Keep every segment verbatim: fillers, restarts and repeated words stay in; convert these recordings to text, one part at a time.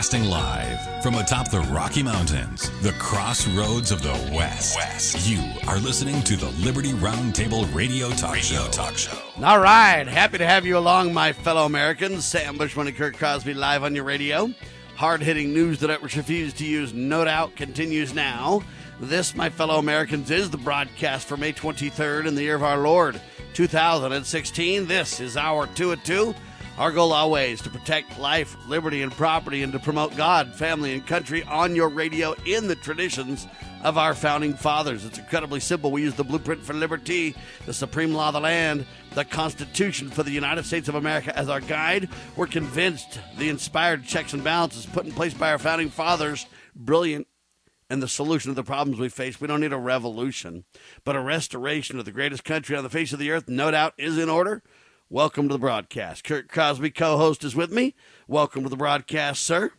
Broadcasting live from atop the Rocky Mountains, the crossroads of the West. West. You are listening to the Liberty Roundtable Radio Talk Radio Show. Talk Show. All right. Happy to have you along, my fellow Americans. Sam Bushman and Kurt Crosby live on your radio. Hard-hitting news that I refuse to use, no doubt, continues now. This, my fellow Americans, is the broadcast for May twenty-third in the year of our Lord, two thousand sixteen. This is our two at two. Our goal always to protect life, liberty, and property, and to promote God, family, and country on your radio in the traditions of our founding fathers. It's incredibly simple. We use the blueprint for liberty, the supreme law of the land, the Constitution for the United States of America as our guide. We're convinced the inspired checks and balances put in place by our founding fathers, brilliant, and the solution to the problems we face. We don't need a revolution, but a restoration of the greatest country on the face of the earth, no doubt, is in order. Welcome to the broadcast. Kurt Crosby, co-host, is with me. Welcome to the broadcast, sir.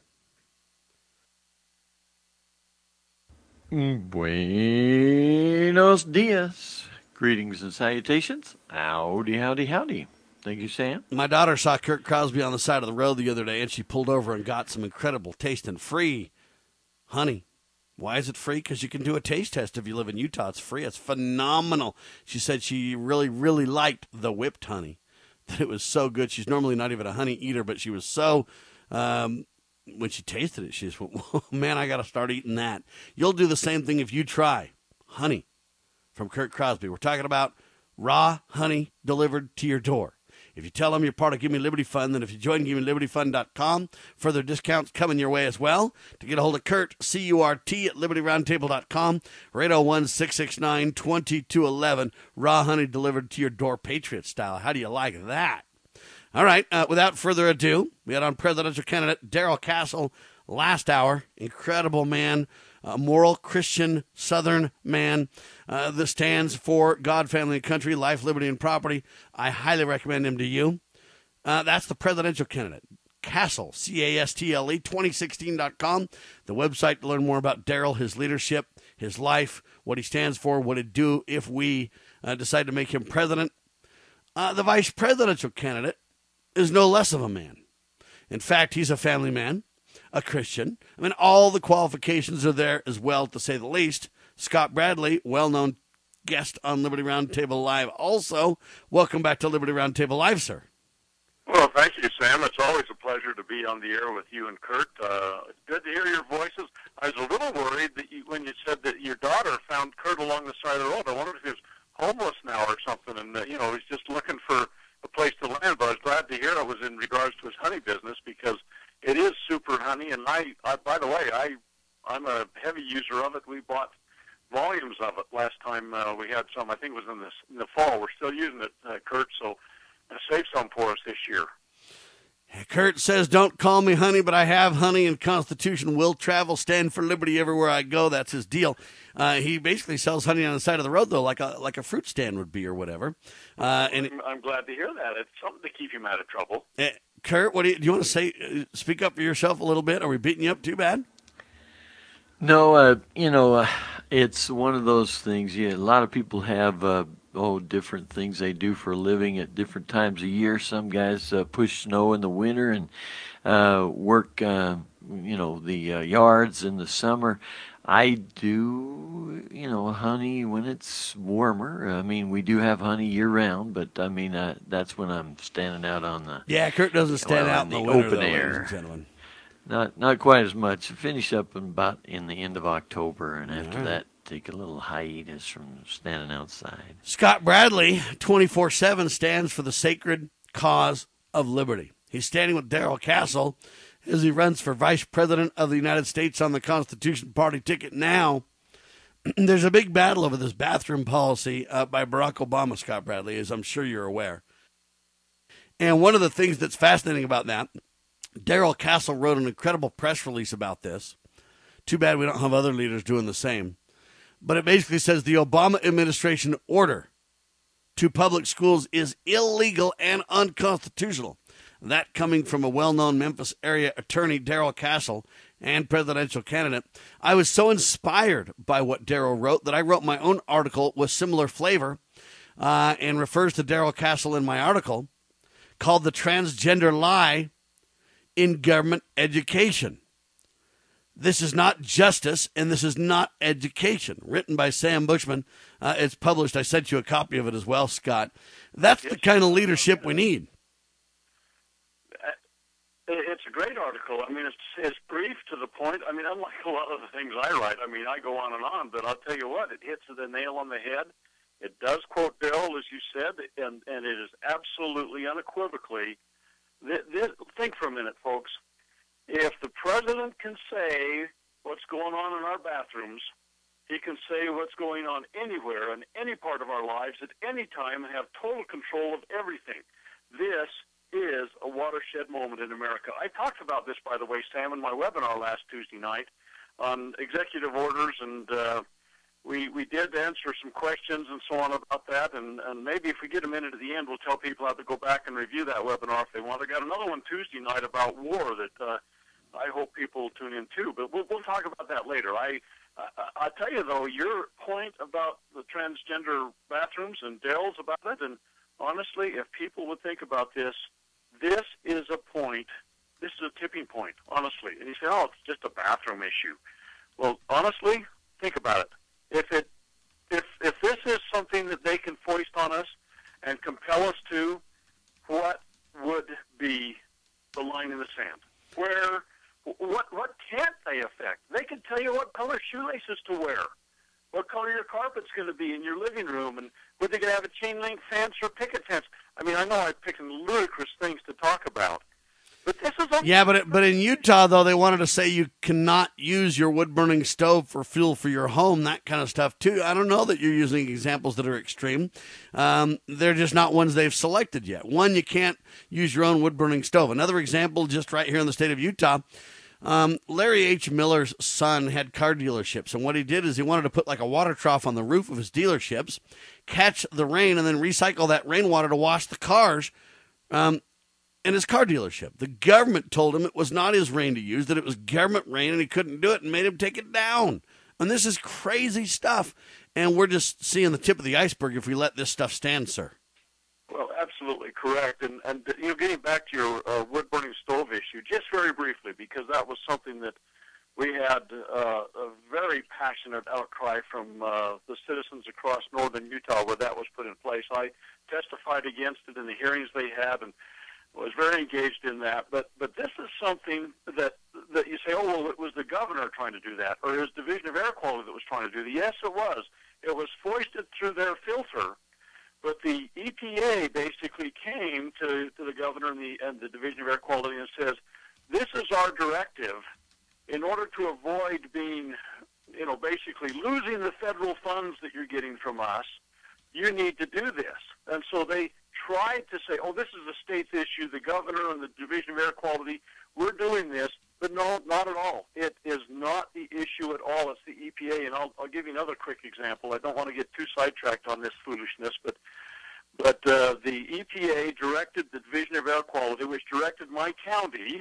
Buenos dias. Greetings and salutations. Howdy, howdy, howdy. Thank you, Sam. My daughter saw Kurt Crosby on the side of the road the other day, and she pulled over and got some incredible tasting free honey. Why is it free? Because you can do a taste test if you live in Utah. It's free. It's phenomenal. She said she really, really liked the whipped honey, that it was so good. She's normally not even a honey eater, but she was so, um, when she tasted it, she just went, oh, man, I got to start eating that. You'll do the same thing if you try honey from Kurt Crosby. We're talking about raw honey delivered to your door. If you tell them you're part of Give Me Liberty Fund, then if you join give me liberty fund dot com, further discounts coming your way as well. To get a hold of Kurt, C U R T, at liberty roundtable dot com, or eight oh one, six six nine, two two one one, raw honey delivered to your door, Patriot style. How do you like that? All right, uh, without further ado, we had on presidential candidate Darrell Castle last hour. Incredible man, a moral Christian Southern man uh, that stands for God, family, and country, life, liberty, and property. I highly recommend him to you. Uh, that's the presidential candidate, Castle, C A S T L E, twenty sixteen dot com, the website to learn more about Darrell, his leadership, his life, what he stands for, what he'd do if we uh, decide to make him president. Uh, the vice presidential candidate is no less of a man. In fact, he's a family man, a Christian. I mean, all the qualifications are there as well, to say the least. Scott Bradley, well-known guest on Liberty Roundtable Live. Also, welcome back to Liberty Roundtable Live, sir. Well, thank you, Sam. It's always a pleasure to be on the air with you and Kurt. Uh, it's good to hear your voices. I was a little worried that you, when you said that your daughter found Kurt along the side of the road. I wondered if he was homeless now or something, and uh, you know, he's just looking for a place to land. But I was glad to hear it was in regards to his honey business, because it is super honey. And I, I by the way, I, I'm a heavy user of it. We bought volumes of it last time uh, we had some. I think it was in the, in the fall. We're still using it, uh, Kurt, so uh, save some for us this year. Kurt says, don't call me honey, but I have honey, and Constitution will travel, stand for liberty everywhere I go. That's his deal. Uh, he basically sells honey on the side of the road, though, like a like a fruit stand would be or whatever. Uh, and I'm, I'm glad to hear that. It's something to keep him out of trouble. Uh, Kurt, what do you, do you want to say? Uh, speak up for yourself a little bit. Are we beating you up too bad? No, uh, you know, uh, it's one of those things. Yeah, a lot of people have uh, oh different things they do for a living at different times of year. Some guys uh, push snow in the winter and uh, work, uh, you know, the uh, yards in the summer. I do, you know, honey when it's warmer. I mean, we do have honey year round, but I mean, uh, that's when I'm standing out on the yeah. Kurt doesn't stand well, out in the, the winter, open though, air. ladies and gentlemen. Not not quite as much. Finish up in about in the end of October, and after right. that, take a little hiatus from standing outside. Scott Bradley, twenty-four seven, stands for the sacred cause of liberty. He's standing with Darrell Castle as he runs for vice president of the United States on the Constitution Party ticket. Now, there's a big battle over this bathroom policy uh, by Barack Obama, Scott Bradley, as I'm sure you're aware. And one of the things that's fascinating about that, Darrell Castle wrote an incredible press release about this. Too bad we don't have other leaders doing the same. But it basically says the Obama administration order to public schools is illegal and unconstitutional. That coming from a well-known Memphis area attorney, Darrell Castle, and presidential candidate. I was so inspired by what Darrell wrote that I wrote my own article with similar flavor uh, and refers to Darrell Castle in my article called The Transgender Lie in Government Education. This is not justice, and this is not education. Written by Sam Bushman. Uh, it's published. I sent you a copy of it as well, Scott. That's the kind of leadership we need. It's a great article. I mean, it's, it's brief to the point. I mean, unlike a lot of the things I write, I mean, I go on and on, but I'll tell you what, it hits the nail on the head. It does quote Dell, as you said, and, and it is absolutely unequivocally. This, this, think for a minute, folks. If the president can say what's going on in our bathrooms, he can say what's going on anywhere in any part of our lives at any time and have total control of everything. This is a watershed moment in America. I talked about this, by the way, Sam, in my webinar last Tuesday night on executive orders, and uh, we we did answer some questions and so on about that, and, and maybe if we get a minute at the end, we'll tell people how to go back and review that webinar if they want. I got another one Tuesday night about war that uh, I hope people will tune in too, but we'll, we'll talk about that later. I, I I'll tell you, though, your point about the transgender bathrooms and Dell's about it, and honestly, if people would think about this, this is a point, this is a tipping point, honestly. And you say, oh, it's just a bathroom issue. Well, honestly, think about it. If it, if if this is something that they can foist on us and compel us to, what would be the line in the sand? Where, what what can't they affect? They can tell you what color shoelaces to wear, what color your carpet's going to be in your living room, and whether you're going to have a chain link fence or picket fence. I mean, I know I'm picking ludicrous things to talk about, but this is a- yeah. But it, but in Utah, though, they wanted to say you cannot use your wood burning stove for fuel for your home, that kind of stuff too. I don't know that you're using examples that are extreme. Um, they're just not ones they've selected yet. One, you can't use your own wood burning stove. Another example, just right here in the state of Utah. Um, Larry H. Miller's son had car dealerships, and what he did is he wanted to put like a water trough on the roof of his dealerships, catch the rain, and then recycle that rainwater to wash the cars um, in his car dealership. The government told him it was not his rain to use, that it was government rain, and he couldn't do it, and made him take it down. And this is crazy stuff, and we're just seeing the tip of the iceberg if we let this stuff stand, sir. Well, absolutely correct. And, and you know, getting back to your uh, wood-burning stove issue, just very briefly, because that was something that we had uh, a very passionate outcry from uh, the citizens across northern Utah where that was put in place. I testified against it in the hearings they had and was very engaged in that. But but this is something that that you say, oh, well, it was the governor trying to do that, or it was Division of Air Quality that was trying to do that. Yes, it was. It was foisted through their filter. But the E P A basically came to, to the governor and the, and the Division of Air Quality and says, this is our directive in order to avoid being, you know, basically losing the federal funds that you're getting from us. You need to do this. And so they tried to say, oh, this is a state's issue. The governor and the Division of Air Quality, we're doing this. But no, not at all. It is not the issue at all. It's the E P A, and I'll, I'll give you another quick example. I don't want to get too sidetracked on this foolishness, but but uh, the E P A directed the Division of Air Quality, which directed my county.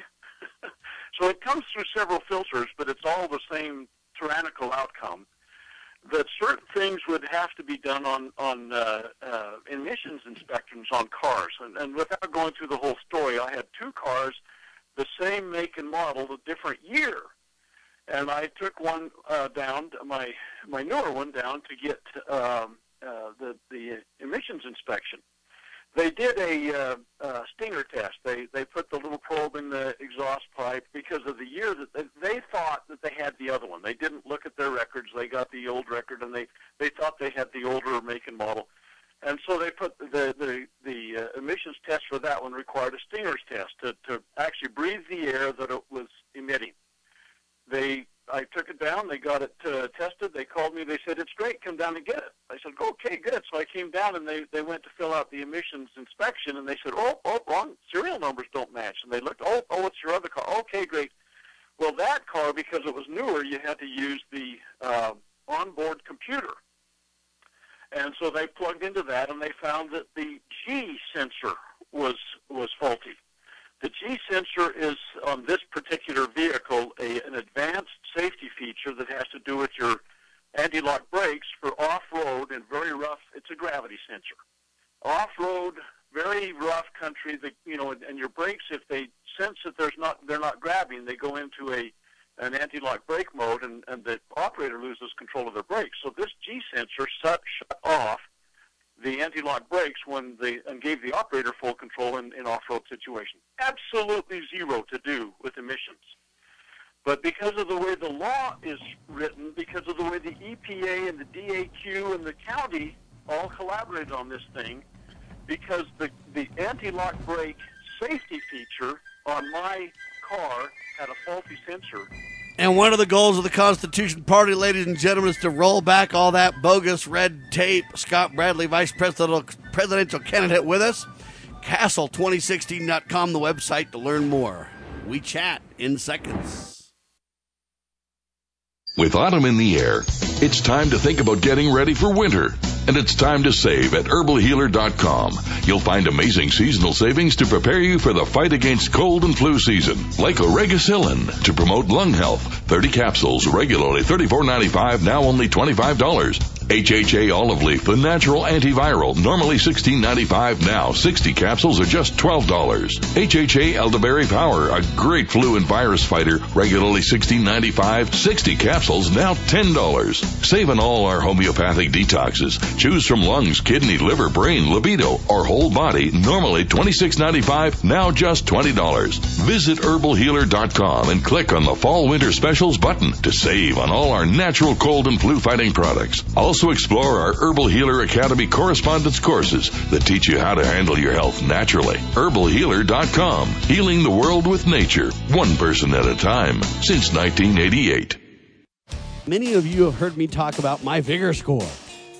So it comes through several filters, but it's all the same tyrannical outcome, that certain things would have to be done on, on uh, uh, emissions inspections on cars. And, and without going through the whole story, I had two cars, the same make and model, a different year. And I took one uh, down, my my newer one down to get um, uh, the the emissions inspection. They did a uh, uh, stinger test. They they put the little probe in the exhaust pipe because of the year that they, they thought that they had the other one. They didn't look at their records. They got the old record, and they, they thought they had the older make and model. And so they put the the, the uh, emissions test for that one required a stingers test to, to actually breathe the air that it was emitting. They, I took it down. They got it uh, tested. They called me. They said, it's great. Come down and get it. I said, okay, good. So I came down, and they, they went to fill out the emissions inspection, and they said, oh, oh, wrong. Serial numbers don't match. And they looked, oh, oh, it's your other car. Okay, great. Well, that car, because it was newer, you had to use the uh, onboard computer. And so they plugged into that, and they found that the G sensor was was faulty. The G sensor is, on this particular vehicle, a, an advanced safety feature that has to do with your anti-lock brakes for off-road and very rough. It's a gravity sensor. Off-road, very rough country, the, you know, and, and your brakes, if they sense that there's not, they're not grabbing, they go into a an anti anti-lock brake mode, and, and the operator loses control of their brakes. So this G-sensor shut, shut off the anti-lock brakes when the and gave the operator full control in, in off-road situations. Absolutely zero to do with emissions. But because of the way the law is written, because of the way the E P A and the D A Q and the county all collaborated on this thing, because the, the anti-lock brake safety feature on my car had a faulty sensor. And one of the goals of the Constitution Party, ladies and gentlemen, is to roll back all that bogus red tape. Scott Bradley, vice presidential, presidential candidate with us. Castle twenty sixteen dot com, the website to learn more. We chat in seconds. With autumn in the air, it's time to think about getting ready for winter. And it's time to save at herbal healer dot com. You'll find amazing seasonal savings to prepare you for the fight against cold and flu season. Like Oregacillin to promote lung health. thirty capsules, regularly thirty-four ninety-five, now only twenty-five dollars. H H A Olive Leaf, the natural antiviral, normally sixteen ninety-five, now sixty capsules are just twelve dollars. H H A Elderberry Power, a great flu and virus fighter, regularly sixteen ninety-five, sixty capsules, now ten dollars. Save on all our homeopathic detoxes. Choose from lungs, kidney, liver, brain, libido, or whole body, normally twenty-six ninety-five, now just twenty dollars. Visit herbal healer dot com and click on the Fall Winter Specials button to save on all our natural cold and flu fighting products. Also explore our Herbal Healer Academy correspondence courses that teach you how to handle your health naturally. herbal healer dot com, healing the world with nature, one person at a time, since nineteen eighty-eight. Many of you have heard me talk about my Vigor Score.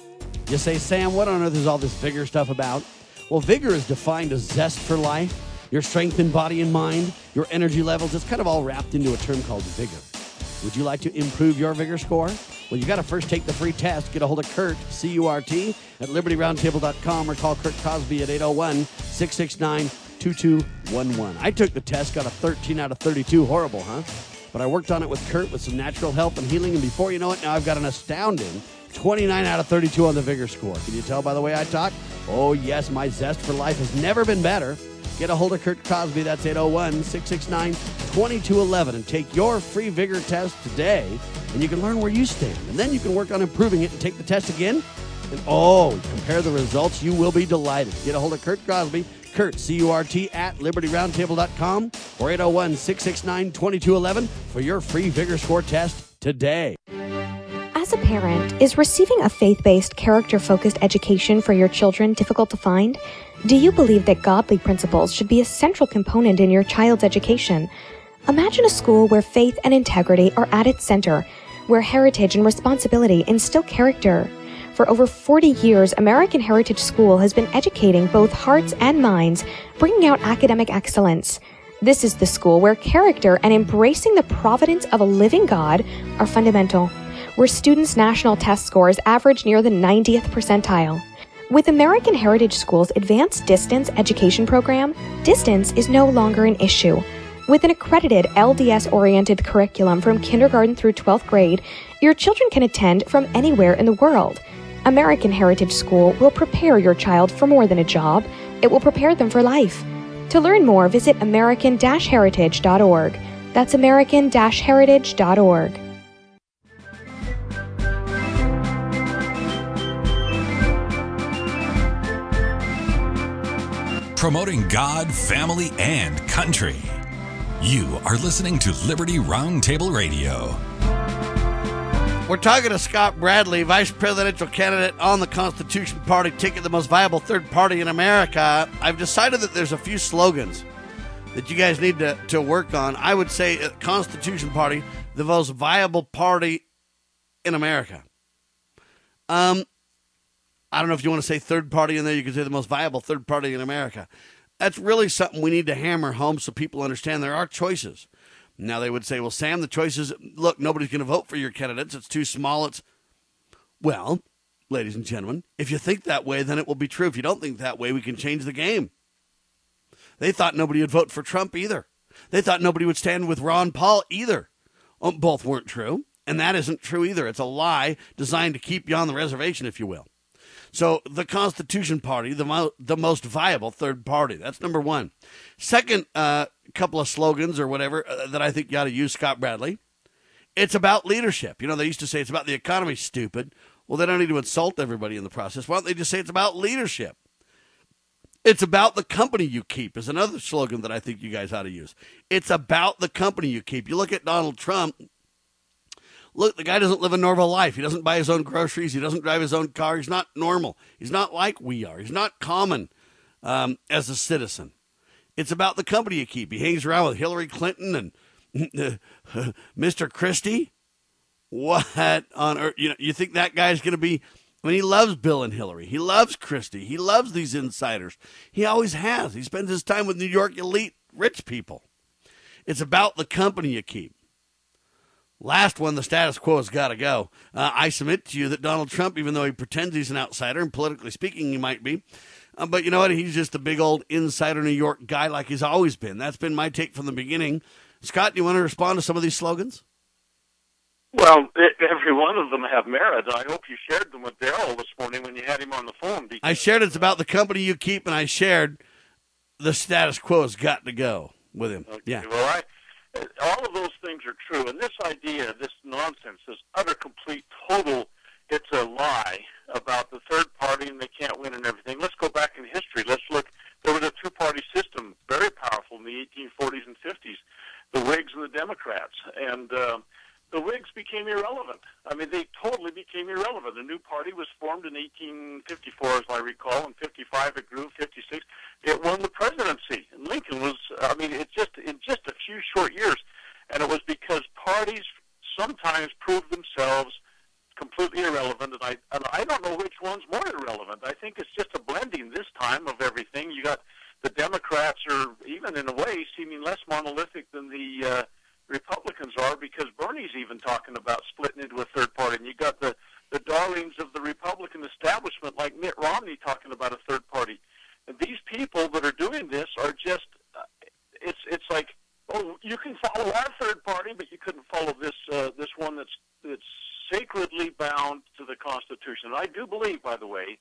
You say, Sam, what on earth is all this Vigor stuff about? Well, Vigor is defined as zest for life, your strength in body and mind, your energy levels. It's kind of all wrapped into a term called Vigor. Would you like to improve your Vigor Score? Well, you got to first take the free test. Get a hold of Kurt, C U R T, at liberty roundtable dot com or call Kurt Cosby at eight oh one, six six nine, two two one one. I took the test, got a thirteen out of thirty-two. Horrible, huh? But I worked on it with Kurt with some natural help and healing, and before you know it, now I've got an astounding twenty-nine out of thirty-two on the Vigor Score. Can you tell by the way I talk? Oh, yes, my zest for life has never been better. Get a hold of Kurt Cosby. That's eight oh one, six six nine, two two one one. And take your free Vigor test today, and you can learn where you stand. And then you can work on improving it and take the test again. And, oh, compare the results. You will be delighted. Get a hold of Kurt Cosby. Kurt, C U R T, at liberty roundtable dot com or eight oh one, six six nine, two two one one for your free Vigor Score test today. As a parent, is receiving a faith-based, character-focused education for your children difficult to find? Do you believe that godly principles should be a central component in your child's education? Imagine a school where faith and integrity are at its center, where heritage and responsibility instill character. For over forty years, American Heritage School has been educating both hearts and minds, bringing out academic excellence. This is the school where character and embracing the providence of a living God are fundamental, where students' national test scores average near the ninetieth percentile. With American Heritage School's Advanced Distance Education Program, distance is no longer an issue. With an accredited L D S-oriented curriculum from kindergarten through twelfth grade, your children can attend from anywhere in the world. American Heritage School will prepare your child for more than a job. It will prepare them for life. To learn more, visit american dash heritage dot org. That's american dash heritage dot org. Promoting God, family, and country. You are listening to Liberty Roundtable Radio. We're talking to Scott Bradley, vice presidential candidate on the Constitution Party ticket, the most viable third party in America. I've decided that there's a few slogans that you guys need to, to work on. I would say uh, Constitution Party, the most viable party in America. Um, I don't know if you want to say third party in there. You could say the most viable third party in America. That's really something we need to hammer home so people understand there are choices. Now they would say, well, Sam, the choices, look, nobody's going to vote for your candidates. It's too small. It's, well, ladies and gentlemen, if you think that way, then it will be true. If you don't think that way, we can change the game. They thought nobody would vote for Trump either. They thought nobody would stand with Ron Paul either. Um, both weren't true, and that isn't true either. It's a lie designed to keep you on the reservation, if you will. So the Constitution Party, the, mo- the most viable third party. That's number one. Second uh, couple of slogans or whatever uh, that I think you ought to use, Scott Bradley, It's about leadership. You know, they used to say it's about the economy, stupid. Well, they don't need to insult everybody in the process. Why don't they just say it's about leadership? It's about the company you keep is another slogan that I think you guys ought to use. It's about the company you keep. You look at Donald Trump. Look, the guy doesn't live a normal life. He doesn't buy his own groceries. He doesn't drive his own car. He's not normal. He's not like we are. He's not common um, as a citizen. It's about the company you keep. He hangs around with Hillary Clinton and Mister Christie. What on earth? You know, you think that guy's going to be... I mean, he loves Bill and Hillary. He loves Christie. He loves these insiders. He always has. He spends his time with New York elite rich people. It's about the company you keep. Last one, the status quo has got to go. Uh, I submit to you that Donald Trump, even though he pretends he's an outsider, and politically speaking he might be, uh, but you know what? He's just a big old insider New York guy like he's always been. That's been my take from the beginning. Scott, do you want to respond to some of these slogans? Well, it, every one of them have merit. I hope you shared them with Daryl this morning when you had him on the phone. Because, I shared it's about the company you keep, and I shared the status quo has got to go with him. Okay, yeah. Well, I, all of those things are true, and this idea, this nonsense, this utter, complete, total, it's a lie about the third party and they can't win and everything. Let's go back in history. Let's look. There was a two-party system, very powerful in the eighteen forties and fifties, the Whigs and the Democrats, and uh, the Whigs became irrelevant. I mean, they totally became irrelevant. A new party was formed in eighteen fifty-four, as I recall. In fifty-five, it grew. fifty-six, it won the presidency. And Lincoln was, I mean, it just in just a few short years. And it was because parties sometimes proved themselves completely irrelevant. And I, and I don't know which one's more irrelevant. I think it's just a blending this time of everything. You got the Democrats are, even in a way, seeming less monolithic than the uh, Republicans are, because Bernie's even talking about splitting into a third party. And you got the, the darlings of the Republican establishment like Mitt Romney talking about a third party. And these people that are doing this are just, uh, it's it's like, oh, you can follow our third party, but you couldn't follow this uh, this one that's that's sacredly bound to the Constitution. And I do believe, by the way,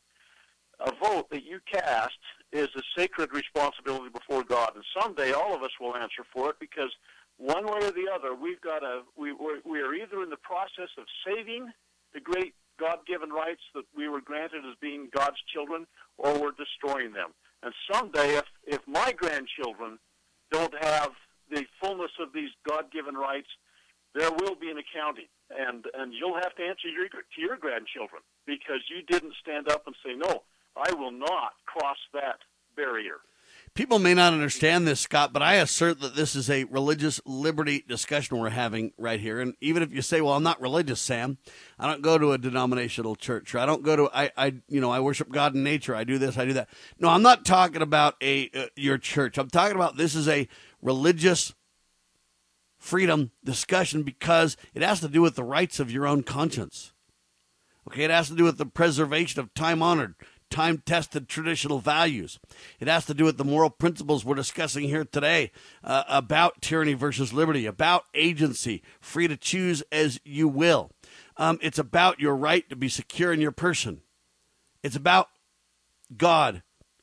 a vote that you cast is a sacred responsibility before God. And someday all of us will answer for it, because one way or the other, we've got to, we, we're, we are either in the process of saving the great God-given rights that we were granted as being God's children, or we're destroying them. And someday, if, if my grandchildren don't have the fullness of these God-given rights, there will be an accounting. And, and you'll have to answer your, to your grandchildren, because you didn't stand up and say, no, I will not cross that barrier. People may not understand this, Scott, but I assert that this is a religious liberty discussion we're having right here. And even if you say, well, I'm not religious, Sam, I don't go to a denominational church, or I don't go to, I, I you know, I worship God in nature, I do this, I do that. No, I'm not talking about a uh, your church. I'm talking about this is a religious freedom discussion, because it has to do with the rights of your own conscience. Okay, it has to do with the preservation of time-honored, time-tested traditional values. It has to do with the moral principles we're discussing here today uh, about tyranny versus liberty, about agency, free to choose as you will. Um, it's about your right to be secure in your person. It's about God,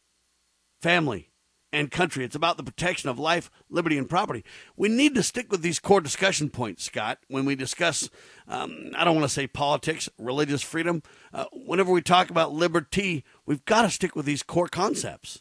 family, and country. It's about the protection of life, liberty, and property. We need to stick with these core discussion points, Scott, when we discuss, um, I don't want to say politics, religious freedom. Uh, whenever we talk about liberty, we've got to stick with these core concepts.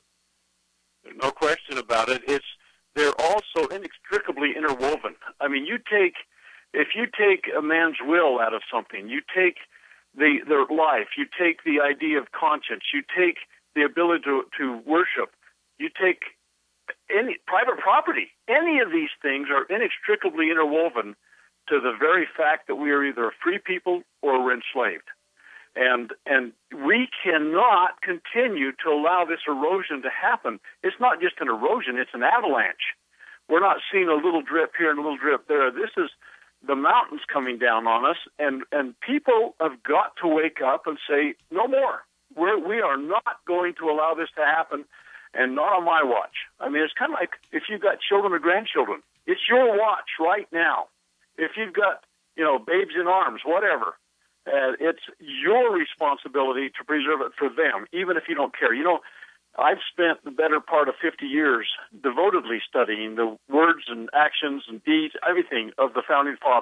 No question about it. It's they're also inextricably interwoven. I mean, you take, if you take a man's will out of something, you take the their life, you take the idea of conscience, you take the ability to, to worship, you take any private property. Any of these things are inextricably interwoven to the very fact that we are either a free people or we're enslaved. And and we cannot continue to allow this erosion to happen. It's not just an erosion, it's an avalanche. We're not seeing a little drip here and a little drip there. This is the mountains coming down on us, and, and people have got to wake up and say, no more. We're, we are not going to allow this to happen. And not on my watch. I mean, it's kind of like if you've got children or grandchildren. It's your watch right now. If you've got, you know, babes in arms, whatever, uh, it's your responsibility to preserve it for them, even if you don't care. You know, I've spent the better part of fifty years devotedly studying the words and actions and deeds, everything of the Founding Fathers.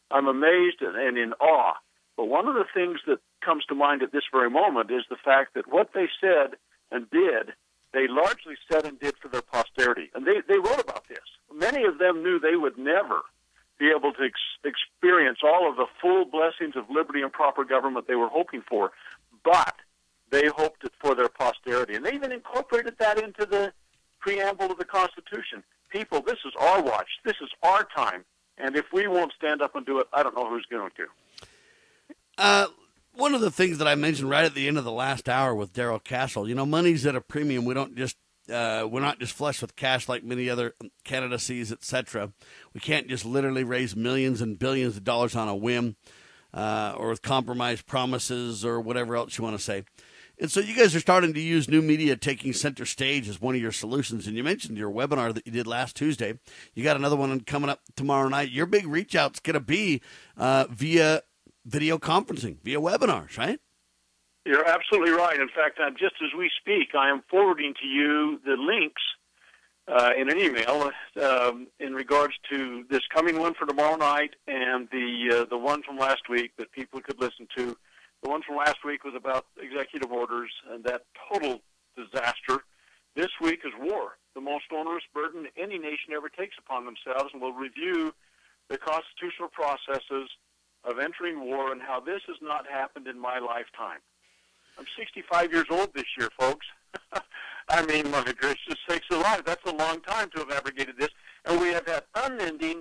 I'm amazed and, and in awe. But one of the things that comes to mind at this very moment is the fact that what they said and did, they largely said and did for their posterity. And they, they wrote about this. Many of them knew they would never be able to ex- experience all of the full blessings of liberty and proper government they were hoping for, but they hoped it for their posterity. And they even incorporated that into the preamble of the Constitution. People, this is our watch. This is our time. And if we won't stand up and do it, I don't know who's going to. Uh, one of the things that I mentioned right at the end of the last hour with Darrell Castle, you know, money's at a premium. We don't just, uh, we're not just flush with cash like many other candidacies, et cetera. We can't just literally raise millions and billions of dollars on a whim, uh, or with compromised promises or whatever else you want to say. And so you guys are starting to use new media taking center stage as one of your solutions. And you mentioned your webinar that you did last Tuesday. You got another one coming up tomorrow night. Your big reach out's going to be uh, via video conferencing, via webinars, right? You're absolutely right. In fact, uh, just as we speak, I am forwarding to you the links uh, in an email um, in regards to this coming one for tomorrow night and the uh, the one from last week that people could listen to. The one from last week was about executive orders and that total disaster. This week is war, the most onerous burden any nation ever takes upon themselves, and we'll review the constitutional processes of entering war and how this has not happened in my lifetime. I'm sixty-five years old this year, folks. I mean, my gracious sakes alive, that's a long time to have abrogated this. And we have had unending,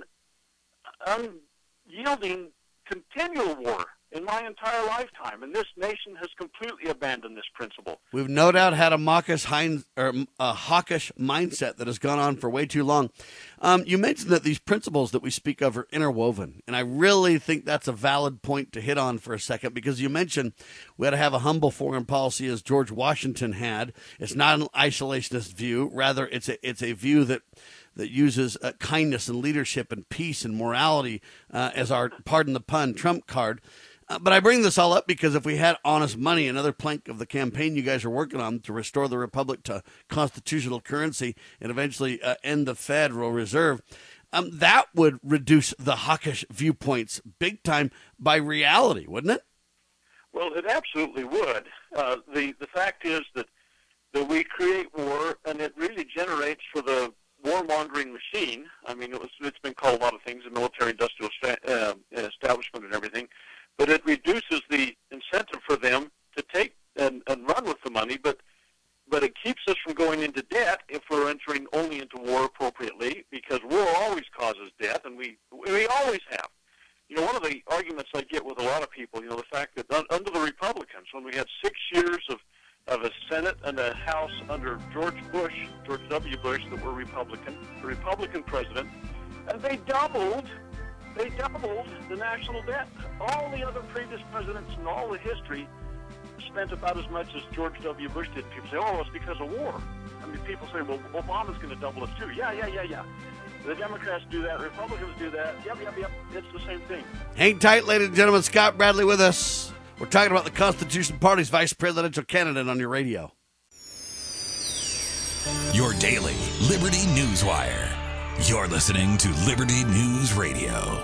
unyielding, continual war in my entire lifetime. And this nation has completely abandoned this principle. We've no doubt had a mawkish, hind, or a hawkish mindset that has gone on for way too long. Um, you mentioned that these principles that we speak of are interwoven, and I really think that's a valid point to hit on for a second, because you mentioned we had to have a humble foreign policy as George Washington had. It's not an isolationist view. Rather, it's a, it's a view that that uses uh, kindness and leadership and peace and morality uh, as our, pardon the pun, trump card. Uh, but I bring this all up because if we had honest money, another plank of the campaign you guys are working on to restore the republic to constitutional currency and eventually uh, end the Federal Reserve, um, that would reduce the hawkish viewpoints big time by reality, wouldn't it? Well, it absolutely would. Uh, the, the fact is that, that we create war, and it really generates for the warmongering machine. I mean, it was, it's been called a lot of things, the military-industrial uh, establishment and everything. But it reduces the incentive for them to take and, and run with the money, but but it keeps us from going into debt if we're entering only into war appropriately, because war always causes debt, and we we always have. You know, one of the arguments I get with a lot of people, you know, the fact that un, under the Republicans, when we had six years of, of a Senate and a House under George Bush, George W. Bush, that were Republican, the Republican president, and they doubled They doubled the national debt. All the other previous presidents in all the history spent about as much as George W. Bush did. People say, oh, it's because of war. I mean, people say, well, Obama's going to double it too. Yeah, yeah, yeah, yeah. The Democrats do that. Republicans do that. Yep, yep, yep. It's the same thing. Hang tight, ladies and gentlemen. Scott Bradley with us. We're talking about the Constitution Party's vice presidential candidate on your radio. Your daily Liberty Newswire. You're listening to Liberty News Radio.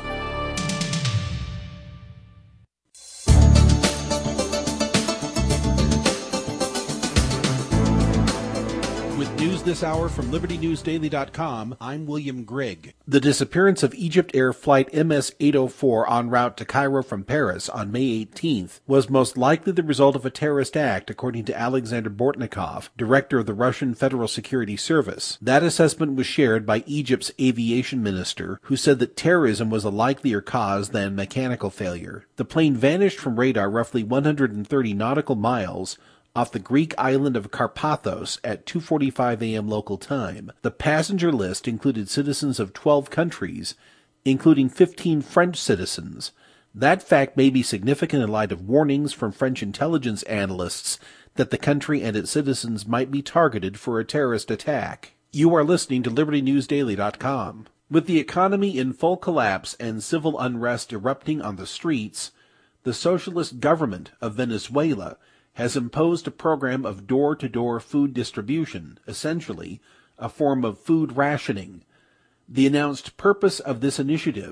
With news this hour from Liberty News Daily dot com, I'm William Grigg. The disappearance of Egypt Air Flight M S eight oh four en route to Cairo from Paris on May eighteenth was most likely the result of a terrorist act, according to Alexander Bortnikov, director of the Russian Federal Security Service. That assessment was shared by Egypt's aviation minister, who said that terrorism was a likelier cause than mechanical failure. The plane vanished from radar roughly one hundred thirty nautical miles off the Greek island of Karpathos at two forty-five a.m. local time. The passenger list included citizens of twelve countries, including fifteen French citizens. That fact may be significant in light of warnings from French intelligence analysts that the country and its citizens might be targeted for a terrorist attack. You are listening to Liberty News Daily dot com. With the economy in full collapse and civil unrest erupting on the streets, the socialist government of Venezuela has imposed a program of door-to-door food distribution, essentially a form of food rationing. The announced purpose of this initiative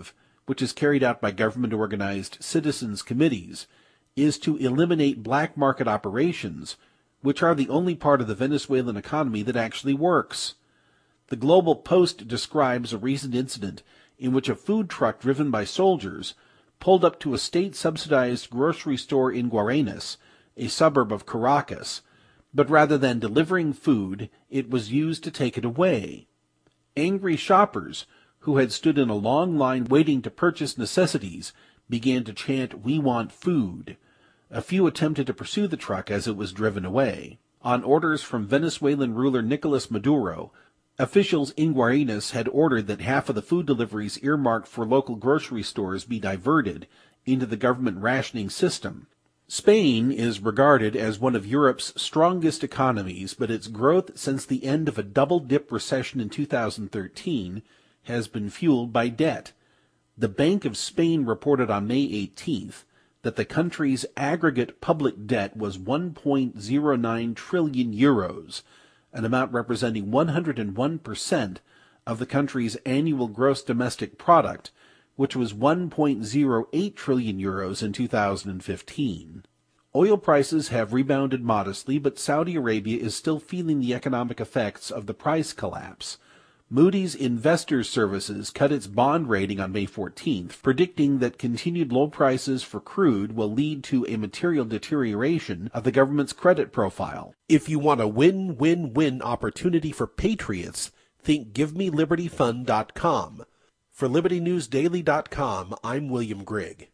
which is carried out by government-organized citizens' committees, is to eliminate black market operations, which are the only part of the Venezuelan economy that actually works. The Global Post describes a recent incident in which a food truck driven by soldiers pulled up to a state-subsidized grocery store in Guarenas, a suburb of Caracas, but rather than delivering food, it was used to take it away. Angry shoppers, who had stood in a long line waiting to purchase necessities, began to chant, "We want food." A few attempted to pursue the truck as it was driven away. On orders from Venezuelan ruler Nicolas Maduro, officials in Guarenas had ordered that half of the food deliveries earmarked for local grocery stores be diverted into the government rationing system. Spain is regarded as one of Europe's strongest economies, but its growth since the end of a double-dip recession in two thousand thirteen has been fueled by debt. The Bank of Spain reported on May eighteenth that the country's aggregate public debt was one point zero nine trillion euros, an amount representing one hundred one percent of the country's annual gross domestic product, which was one point zero eight trillion euros in two thousand fifteen. Oil prices have rebounded modestly, but Saudi Arabia is still feeling the economic effects of the price collapse. Moody's Investors Services cut its bond rating on May fourteenth, predicting that continued low prices for crude will lead to a material deterioration of the government's credit profile. If you want a win-win-win opportunity for patriots, think give me liberty fund dot com. For liberty news daily dot com, I'm William Grigg.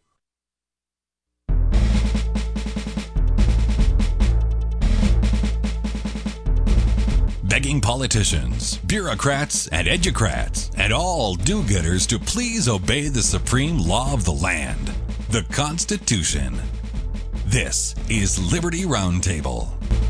Begging politicians, bureaucrats, and educrats, and all do-gooders to please obey the supreme law of the land, the Constitution. This is Liberty Roundtable.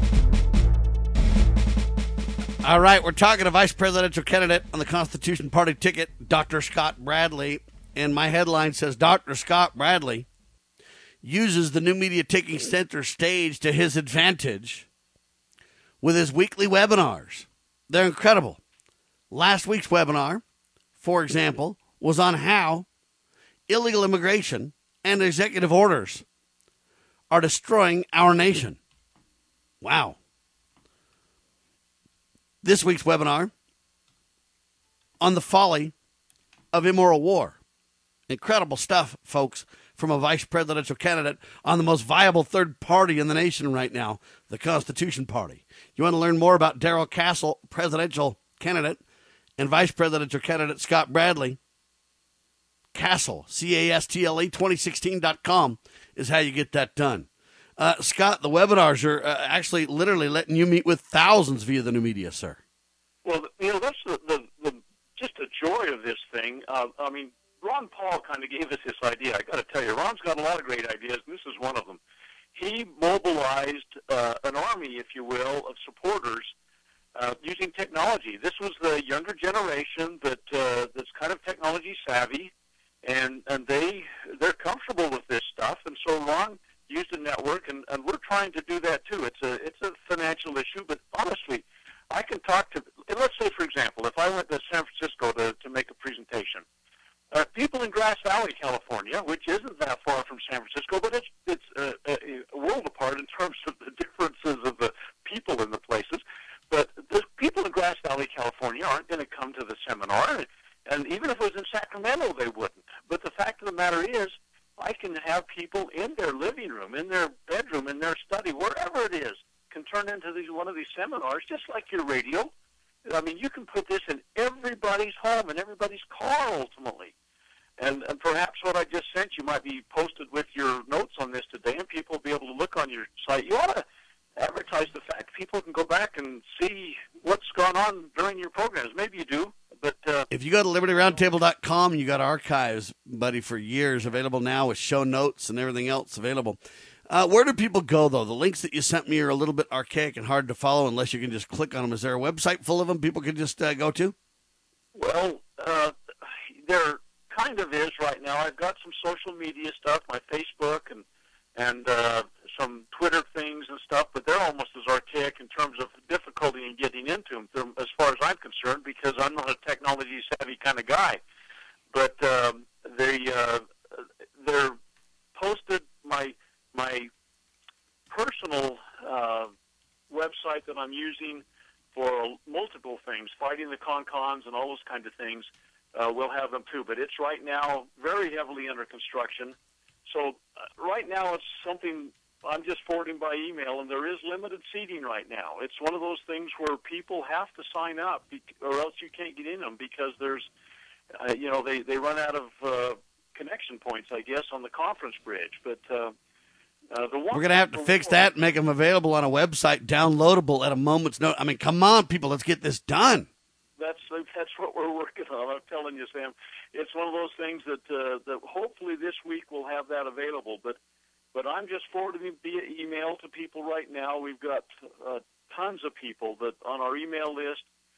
All right, we're talking to Vice Presidential candidate on the Constitution Party ticket, Doctor Scott Bradley. And my headline says, Doctor Scott Bradley uses the new media taking center stage to his advantage with his weekly webinars. They're incredible. Last week's webinar, for example, was on how illegal immigration and executive orders are destroying our nation. Wow. This week's webinar on the folly of immoral war. Incredible stuff, folks, from a vice presidential candidate on the most viable third party in the nation right now, the Constitution Party. You want to learn more about Darrell Castle, presidential candidate, and vice presidential candidate Scott Bradley? Castle, C A S T L E, twenty sixteen dot com is how you get that done. Uh, Scott, the webinars are uh, actually literally letting you meet with thousands via the new media, sir. Well, you know, that's the, the, the just the joy of this thing. Uh, I mean, Ron Paul kind of gave us this idea. I got to tell you, Ron's got a lot of great ideas, and this is one of them. He mobilized uh, an army, if you will, of supporters uh, using technology. This was the younger generation that uh, that's kind of technology savvy, and and they they're comfortable with this stuff. And so Ron used a network, and, and we're trying to do that too. It's a it's a financial issue, but honestly, I can talk to. Let's say, for example, if I went to San Francisco to to make a presentation. Uh, people in Grass Valley, California, which isn't that far from San Francisco, but it's it's uh, a world apart in terms of the differences of the people in the places. But the people in Grass Valley, California, aren't going to come to the seminar, and even if it was in Sacramento, they wouldn't. But the fact of the matter is, I can have people in their living room, in their bedroom, in their study, wherever it is, can turn into these one of these seminars, just like your radio. I mean, you can put this in everybody's home and everybody's car, ultimately. And, and perhaps what I just sent you might be posted with your notes on this today, and people will be able to look on your site. You ought to advertise the fact people can go back and see what's gone on during your programs. Maybe you do, but uh, if you go to liberty roundtable dot com, you got archives, buddy, for years available now with show notes and everything else available. Uh, where do people go, though? The links that you sent me are a little bit archaic and hard to follow unless you can just click on them. Is there a website full of them people can just uh, go to? Well, uh, there kind of is right now. I've got some social media stuff, my Facebook and and uh, some Twitter things and stuff, but they're almost as archaic in terms of difficulty in getting into them, as far as I'm concerned, because I'm not a technology-savvy kind of guy. But um, the website that I'm using for multiple things, fighting the con-cons and all those kind of things. Uh, we'll have them too, but it's right now very heavily under construction. So uh, right now it's something I'm just forwarding by email, and there is limited seating right now. It's one of those things where people have to sign up, or else you can't get in them because there's, uh, you know, they, they run out of uh, connection points, I guess, on the conference bridge. But uh, uh, the one we're going to have to fix that and make them available on a website, downloadable at a moment's notice. I mean, come on, people, let's get this done. That's that's what we're working on. I'm telling you, Sam. It's one of those things that uh, that hopefully this week we'll have that available. But but I'm just forwarding via email to people right now. We've got uh, tons of people that on our email list.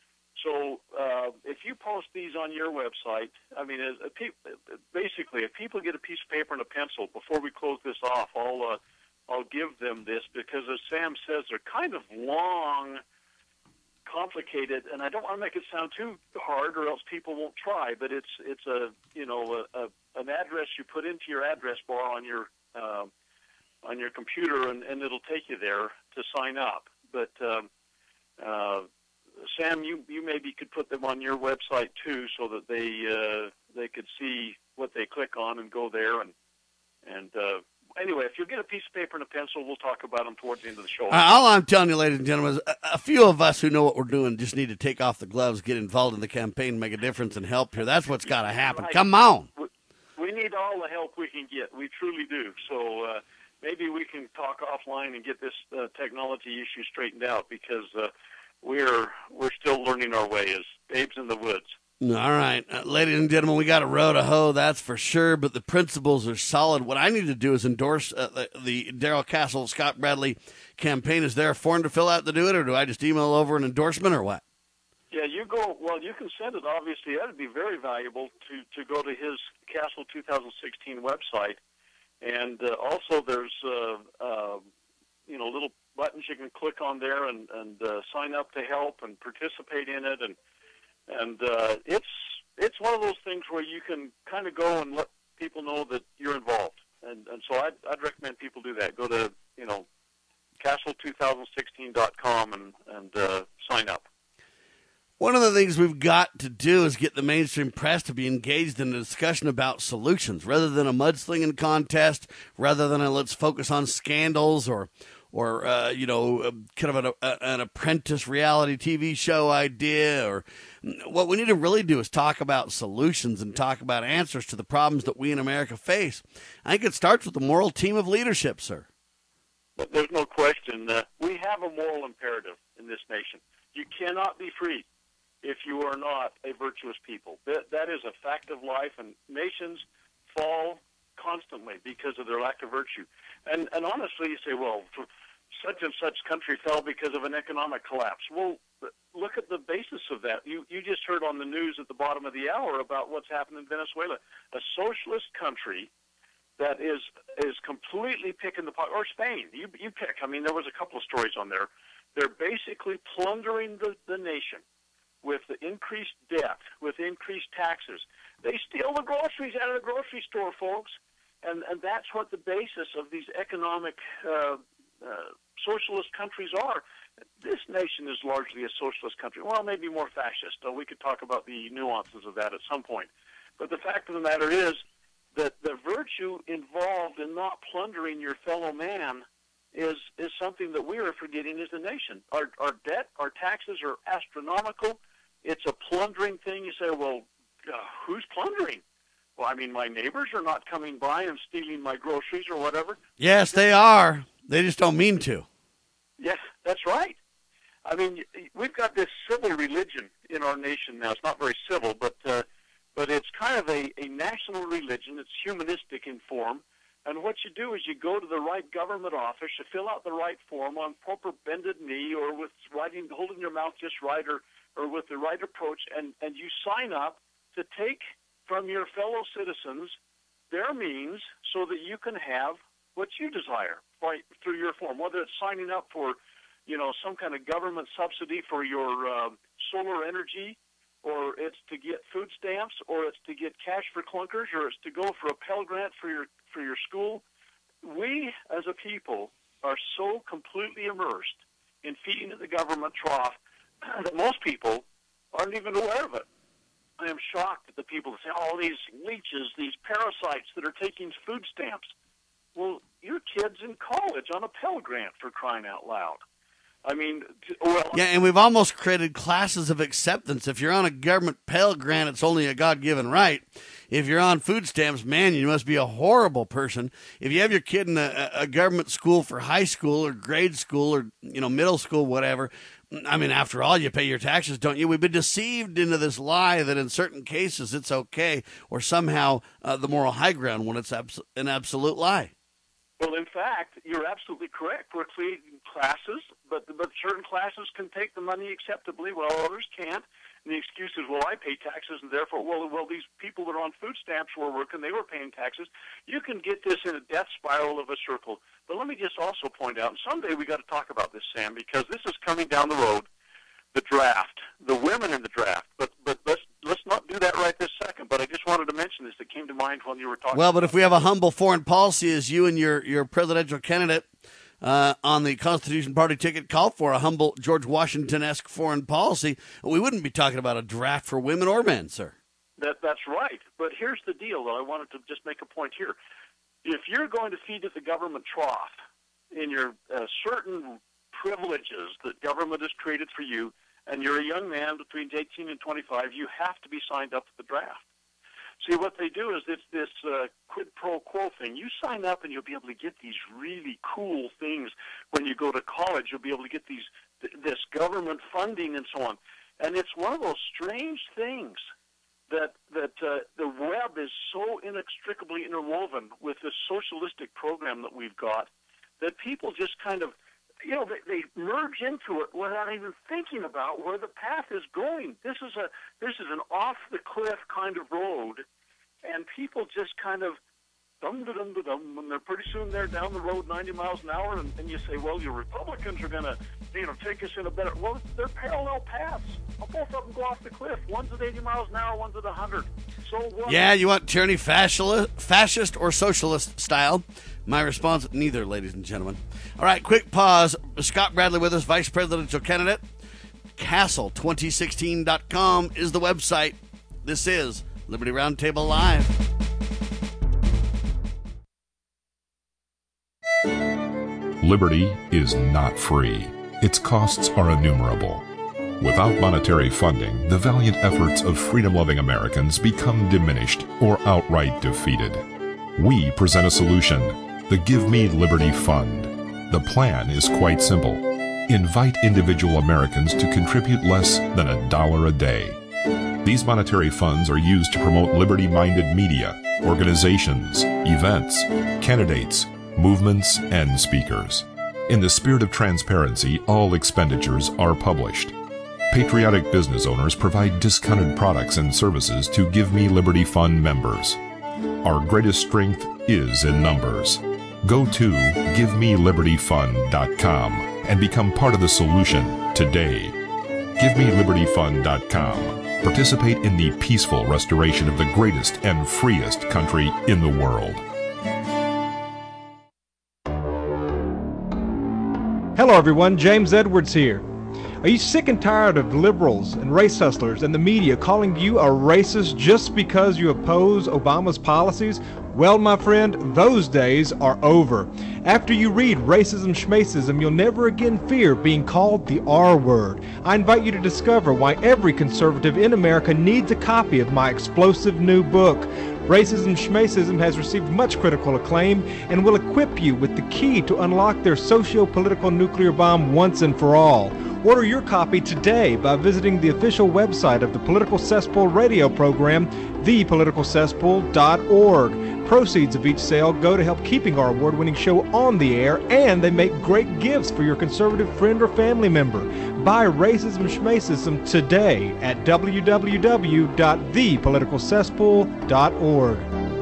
So uh, if you post these on your website, I mean, as a pe- basically, if people get a piece of paper and a pencil before we close this off, I'll uh, I'll give them this because, as Sam says, they're kind of long, complicated, and I don't want to make it sound too hard, or else people won't try. But it's it's a you know a, a, an address you put into your address bar on your uh, on your computer, and, and it'll take you there to sign up. But um, uh, Sam, you, you maybe could put them on your website too, so that they uh, they could see what they click on and go there. And and uh, anyway, if you get a piece of paper and a pencil, we'll talk about them towards the end of the show. Uh, all I'm telling you, ladies and gentlemen, is a, a few of us who know what we're doing just need to take off the gloves, get involved in the campaign, make a difference, and help here. That's what's got to happen. Right. Come on. We, we need all the help we can get. We truly do. So uh, maybe we can talk offline and get this uh, technology issue straightened out, because uh, we're we're still learning our way as babes in the woods. All right, uh, ladies and gentlemen, we got a row to hoe, that's for sure, but the principles are solid. What I need to do is endorse uh, the, the Darrell Castle, Scott Bradley campaign. Is there a form to fill out to do it, or do I just email over an endorsement, or what? Yeah, you go, well, you can send it, obviously. That would be very valuable to, to go to his Castle two thousand sixteen website. And uh, also there's, uh, uh, you know, little buttons you can click on there and, and uh, sign up to help and participate in it. And And uh, it's it's one of those things where you can kind of go and let people know that you're involved. And and so I'd, I'd recommend people do that. Go to, you know, castle two thousand sixteen dot com and, and uh, sign up. One of the things we've got to do is get the mainstream press to be engaged in a discussion about solutions rather than a mudslinging contest, rather than a let's focus on scandals or or, uh, you know, kind of an, a, an apprentice reality T V show idea. Or what we need to really do is talk about solutions and talk about answers to the problems that we in America face. I think it starts with a moral team of leadership, sir. But there's no question that we have a moral imperative in this nation. You cannot be free if you are not a virtuous people. That, that is a fact of life, and nations fall constantly because of their lack of virtue. And, and honestly, you say, well, such and such country fell because of an economic collapse. Well, look at the basis of that. You you just heard on the news at the bottom of the hour about what's happened in Venezuela, a socialist country that is is completely picking the pocket, or Spain. You you pick. I mean, there was a couple of stories on there. They're basically plundering the, the nation with the increased debt, with increased taxes. They steal the groceries out of the grocery store, folks. And and that's what the basis of these economic uh, uh, socialist countries are. This nation is largely a socialist country. Well, maybe more fascist. So we could talk about the nuances of that at some point. But the fact of the matter is that the virtue involved in not plundering your fellow man is is something that we are forgetting as a nation. Our our debt, our taxes are astronomical. It's a plundering thing. You say, well, uh, who's plundering? Well, I mean, my neighbors are not coming by and stealing my groceries or whatever. Yes, they are. They just don't mean to. Yes, that's right. I mean, we've got this civil religion in our nation now. It's not very civil, but uh, but it's kind of a, a national religion. It's humanistic in form. And what you do is you go to the right government office, you fill out the right form on proper bended knee or with writing, holding your mouth just right, or, or with the right approach, and, and you sign up to take from your fellow citizens their means so that you can have what you desire right through your form, whether it's signing up for, you know, some kind of government subsidy for your uh, solar energy, or it's to get food stamps, or it's to get cash for clunkers, or it's to go for a Pell Grant for your for your school. We, as a people, are so completely immersed in feeding at the government trough that most people aren't even aware of it. I am shocked at the people that say, oh, these leeches, these parasites that are taking food stamps. Well, your kid's in college on a Pell Grant, for crying out loud. I mean, well... Yeah, and we've almost created classes of acceptance. If you're on a government Pell Grant, it's only a God-given right. If you're on food stamps, man, you must be a horrible person. If you have your kid in a, a government school for high school or grade school or, you know, middle school, whatever, I mean, after all, you pay your taxes, don't you? We've been deceived into this lie that in certain cases it's okay, or somehow uh, the moral high ground when it's abs- an absolute lie. Well, in fact, you're absolutely correct. We're creating classes, but but certain classes can take the money acceptably, while others can't. And the excuse is, well, I pay taxes, and therefore, well, well, these people that are on food stamps were working, they were paying taxes. You can get this in a death spiral of a circle. But let me just also point out, and someday we got to talk about this, Sam, because this is coming down the road, the draft, the women in the draft. But but let's let's not do that right this second. But I just wanted to mention this. It came to mind when you were talking. Well, but if we have a humble foreign policy as you and your, your presidential candidate uh, on the Constitution Party ticket call for, a humble George Washington-esque foreign policy, we wouldn't be talking about a draft for women or men, sir. That that's right. But here's the deal, though. I wanted to just make a point here. If you're going to feed at the government trough in your uh, certain privileges that government has created for you, and you're a young man between eighteen and twenty-five, you have to be signed up for the draft. See, what they do is it's this uh, quid pro quo thing. You sign up and you'll be able to get these really cool things. When you go to college, you'll be able to get these th- this government funding and so on. And it's one of those strange things that that uh, the web is so inextricably interwoven with this socialistic program that we've got that people just kind of, you know, they, they merge into it without even thinking about where the path is going. This is a this is an off-the-cliff kind of road, and people just kind of dum-da-dum-da-dum, and they're pretty soon they're down the road ninety miles an hour, and, and you say, well, your Republicans are going to, you know, take us in a better... Well, they're parallel paths. Both of them go off the cliff. One's at eighty miles an hour, one's at one hundred. So what? Yeah, you want tyranny fascist, fascist or socialist style? My response, neither, ladies and gentlemen. All right, quick pause. Scott Bradley with us, vice presidential candidate. Castle twenty sixteen dot com is the website. This is Liberty Roundtable Live. Liberty is not free. Its costs are innumerable. Without monetary funding, the valiant efforts of freedom-loving Americans become diminished or outright defeated. We present a solution, the Give Me Liberty Fund. The plan is quite simple. Invite individual Americans to contribute less than a dollar a day. These monetary funds are used to promote liberty-minded media, organizations, events, candidates, movements, and speakers. In the spirit of transparency, all expenditures are published. Patriotic business owners provide discounted products and services to Give Me Liberty Fund members. Our greatest strength is in numbers. Go to give me liberty fund dot com and become part of the solution today. give me liberty fund dot com. Participate in the peaceful restoration of the greatest and freest country in the world. Hello everyone, James Edwards here. Are you sick and tired of liberals and race hustlers and the media calling you a racist just because you oppose Obama's policies? Well, my friend, those days are over. After you read Racism Schmacism, you'll never again fear being called the R word. I invite you to discover why every conservative in America needs a copy of my explosive new book. Racism Schmacism has received much critical acclaim and will equip you with the key to unlock their socio-political nuclear bomb once and for all. Order your copy today by visiting the official website of the Political Cesspool radio program, the political cesspool dot org. Proceeds of each sale go to help keeping our award-winning show on the air, and they make great gifts for your conservative friend or family member. Buy Racism Schmacism today at w w w dot the political cesspool dot org.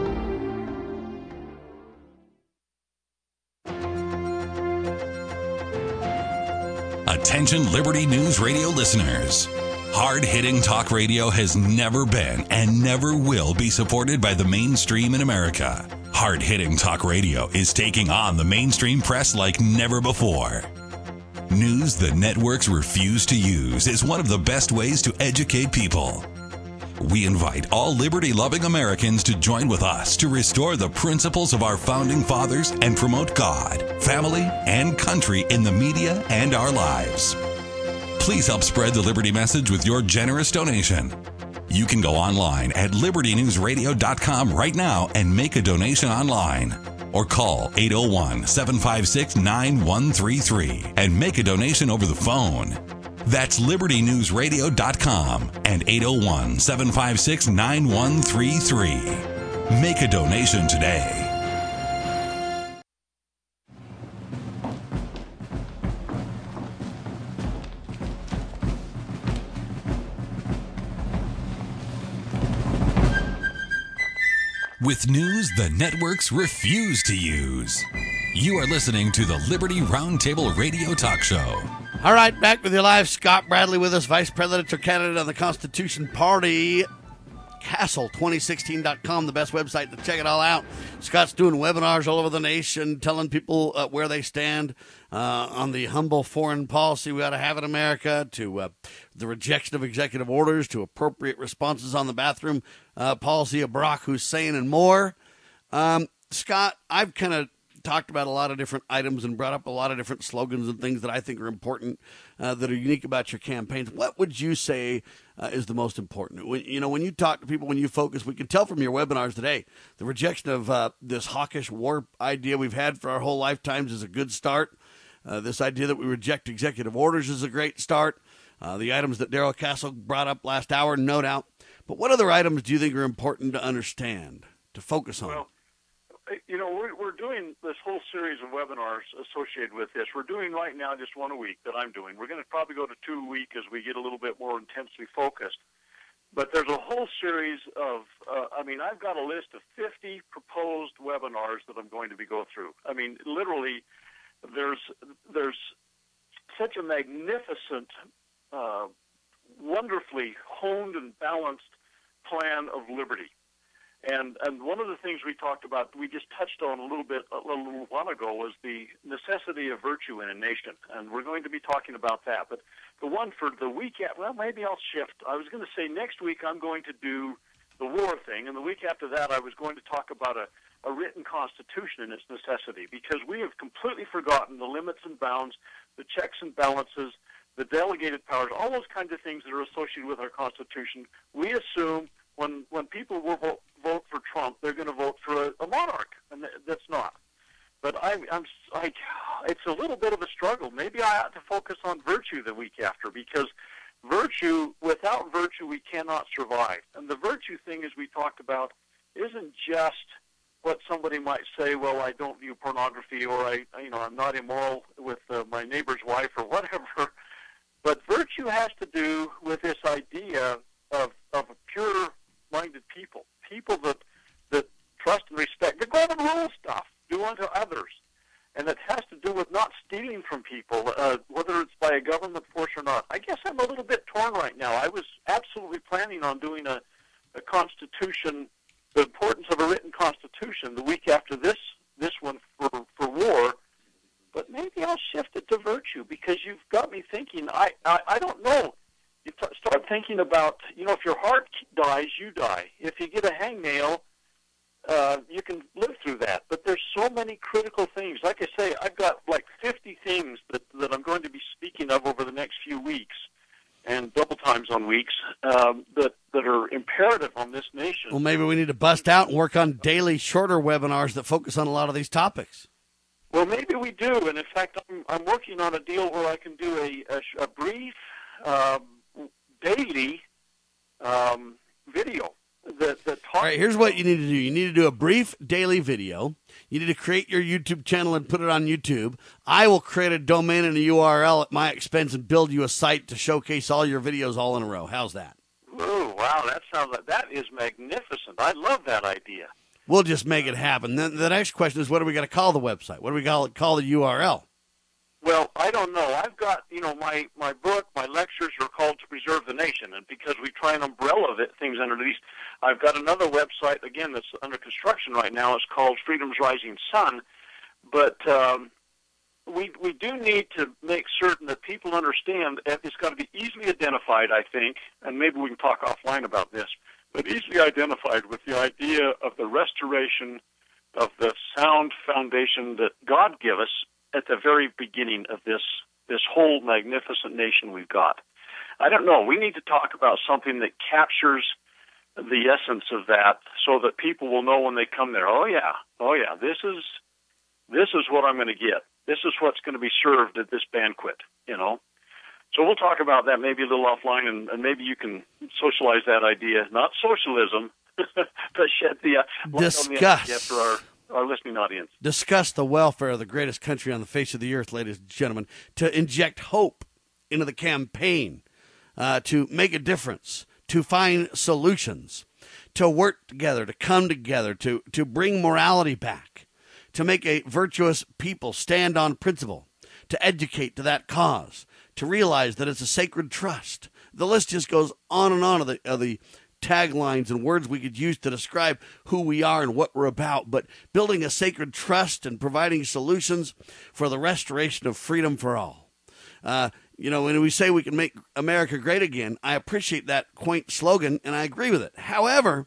Attention Liberty News Radio listeners. Hard-hitting talk radio has never been and never will be supported by the mainstream in America. Hard-hitting talk radio is taking on the mainstream press like never before. News the networks refuse to use is one of the best ways to educate people. We invite all liberty-loving Americans to join with us to restore the principles of our founding fathers and promote God, family, and country in the media and our lives. Please help spread the Liberty message with your generous donation. You can go online at liberty news radio dot com right now and make a donation online. Or call eight oh one, seven five six, nine one three three and make a donation over the phone. That's liberty news radio dot com and eight oh one, seven five six, nine one three three. Make a donation today. With news the networks refuse to use. You are listening to the Liberty Roundtable Radio Talk Show. All right, back with you live. Scott Bradley with us, Vice Presidential candidate of the Constitution Party. Castle twenty sixteen dot com, the best website to check it all out. Scott's doing webinars all over the nation, telling people uh, where they stand uh, on the humble foreign policy we ought to have in America, to uh, the rejection of executive orders, to appropriate responses on the bathroom uh, policy of Barack Hussein, and more. Um, Scott, I've kind of talked about a lot of different items and brought up a lot of different slogans and things that I think are important, uh, that are unique about your campaigns. What would you say uh, is the most important? When, you know, when you talk to people, when you focus, we can tell from your webinars today, the rejection of uh, this hawkish war idea we've had for our whole lifetimes is a good start. Uh, this idea that we reject executive orders is a great start. Uh, the items that Darrell Castle brought up last hour, no doubt. But what other items do you think are important to understand, to focus on? Well, you know, we're, we're doing this whole series of webinars associated with this. We're doing right now just one a week that I'm doing. We're going to probably go to two a week as we get a little bit more intensely focused. But there's a whole series of, uh, I mean, I've got a list of fifty proposed webinars that I'm going to be go through. I mean, literally, there's there's such a magnificent, uh, wonderfully honed and balanced plan of liberty. And and one of the things we talked about, we just touched on a little bit a little while ago, was the necessity of virtue in a nation. And we're going to be talking about that. But the one for the week, after, well, maybe I'll shift. I was going to say next week I'm going to do the war thing. And the week after that I was going to talk about a, a written constitution and its necessity. Because we have completely forgotten the limits and bounds, the checks and balances, the delegated powers, all those kinds of things that are associated with our Constitution. We assume when when people will vote, vote for Trump, they're going to vote for a, a monarch, and th- that's not. But I, I'm, I, it's a little bit of a struggle. Maybe I ought to focus on virtue the week after, because virtue, without virtue, we cannot survive. And the virtue thing, as we talked about, isn't just what somebody might say, well, I don't view pornography, or I, you know, I'm not immoral with uh, my neighbor's wife, or whatever. But virtue has to do with this idea of of a pure-minded people, people that that trust and respect the golden rule stuff, do unto others, and it has to do with not stealing from people, uh, whether it's by a government force or not. I guess I'm a little bit torn right now. I was absolutely planning on doing a, a constitution, the importance of a written constitution, the week after this this one for for war. But maybe I'll shift it to virtue, because you've got me thinking. I I, I don't know. You t- start thinking about, you know, if your heart dies, you die. If you get a hangnail, uh, you can live through that. But there's so many critical things. Like I say, I've got like fifty things that, that I'm going to be speaking of over the next few weeks, and double times on weeks, um, that, that are imperative on this nation. Well, maybe we need to bust out and work on daily, shorter webinars that focus on a lot of these topics. Well, maybe we do. And, in fact, I'm, I'm working on a deal where I can do a, a, a brief um, daily um, video that, that talks. All right, here's what you need to do. You need to do a brief daily video. You need to create your YouTube channel and put it on YouTube. I will create a domain and a U R L at my expense and build you a site to showcase all your videos all in a row. How's that? Oh, wow, that sounds like, that is magnificent. I love that idea. We'll just make it happen. Then the next question is, what do we got to call the website? What do we call it, call the U R L? Well, I don't know. I've got, you know, my, my book, my lectures are called To Preserve the Nation, and because we try an umbrella of it, things underneath, I've got another website, again, that's under construction right now. It's called Freedom's Rising Sun, but um, we we do need to make certain that people understand that it's got to be easily identified, I think, and maybe we can talk offline about this, but easily identified with the idea of the restoration of the sound foundation that God gave us at the very beginning of this this whole magnificent nation we've got. I don't know. We need to talk about something that captures the essence of that so that people will know when they come there, oh, yeah, oh, yeah, this is this is what I'm going to get. This is what's going to be served at this banquet, you know. So we'll talk about that maybe a little offline, and, and maybe you can socialize that idea, not socialism, but shed the uh, discuss for our, our listening audience. Discuss the welfare of the greatest country on the face of the earth, ladies and gentlemen, to inject hope into the campaign, uh, to make a difference, to find solutions, to work together, to come together, to, to bring morality back, to make a virtuous people stand on principle, to educate to that cause, to realize that it's a sacred trust. The list just goes on and on of the, of the taglines and words we could use to describe who we are and what we're about, but building a sacred trust and providing solutions for the restoration of freedom for all. Uh, you know, when we say we can make America great again, I appreciate that quaint slogan, and I agree with it. However,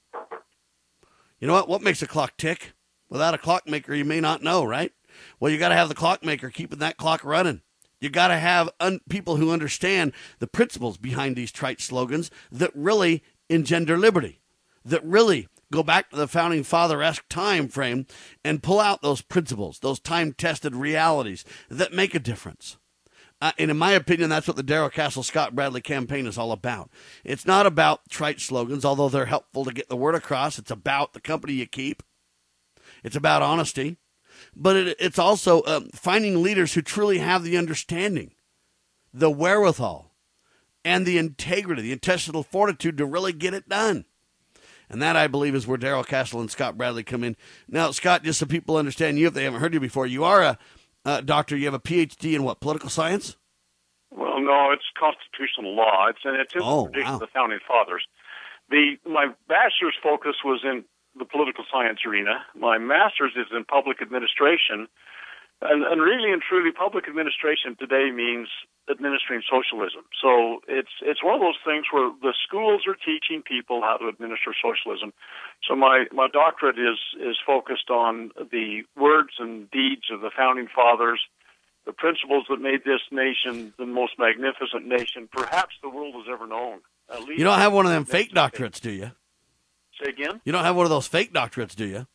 you know what? What makes a clock tick? Without a clockmaker, you may not know, right? Well, you got to have the clockmaker keeping that clock running. You got to have un- people who understand the principles behind these trite slogans that really engender liberty, that really go back to the founding father-esque time frame and pull out those principles, those time-tested realities that make a difference. Uh, and in my opinion, that's what the Darrell Castle Scott Bradley campaign is all about. It's not about trite slogans, although they're helpful to get the word across. It's about the company you keep. It's about honesty. But it, it's also um, finding leaders who truly have the understanding, the wherewithal, and the integrity, the intestinal fortitude to really get it done. And that, I believe, is where Darrell Castle and Scott Bradley come in. Now, Scott, just so people understand you, if they haven't heard you before, you are a uh, doctor. You have a P H D in what, political science? Well, no, it's constitutional law. It's, and it's in oh, the tradition wow. of the founding fathers. The My bachelor's focus was in the political science arena. My master's is in public administration. And, and really and truly, public administration today means administering socialism. So it's it's one of those things where the schools are teaching people how to administer socialism. So my, my doctorate is, is focused on the words and deeds of the founding fathers, the principles that made this nation the most magnificent nation perhaps the world has ever known. At least you don't have one of them fake doctorates, do you? Say again? You don't have one of those fake doctorates, do you?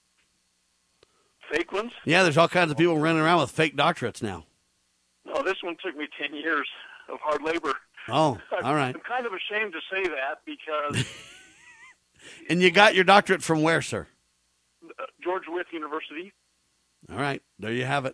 Fake ones? Yeah, there's all kinds of people running around with fake doctorates now. No, this one took me ten years of hard labor. Oh, all right. I'm kind of ashamed to say that because... And you got your doctorate from where, sir? Uh, George Wythe University. All right, there you have it.